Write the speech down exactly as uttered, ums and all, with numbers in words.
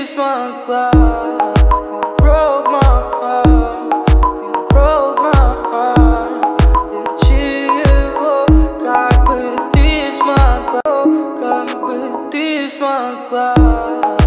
ты смогла. You broke my heart, you broke my heart. Для чего? Как бы ты смогла, как бы ты смогла.